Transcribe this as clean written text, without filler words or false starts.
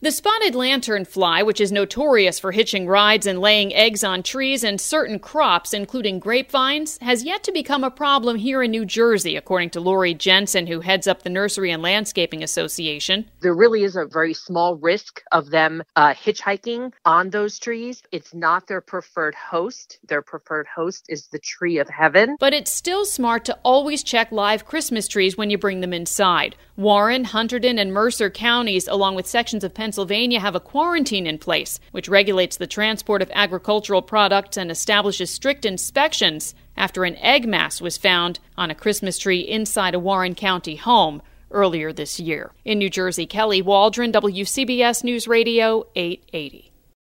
The spotted lanternfly, which is notorious for hitching rides and laying eggs on trees and certain crops, including grapevines, has yet to become a problem here in New Jersey, according to Lori Jensen, who heads up the Nursery and Landscaping Association. There really is a very small risk of them hitchhiking on those trees. It's not their preferred host. Their preferred host is the tree of heaven. But it's still smart to always check live Christmas trees when you bring them inside. Warren, Hunterdon, and Mercer counties, along with sections of Pennsylvania, have a quarantine in place, which regulates the transport of agricultural products and establishes strict inspections after an egg mass was found on a Christmas tree inside a Warren County home earlier this year. In New Jersey, Kelly Waldron, WCBS News Radio 880.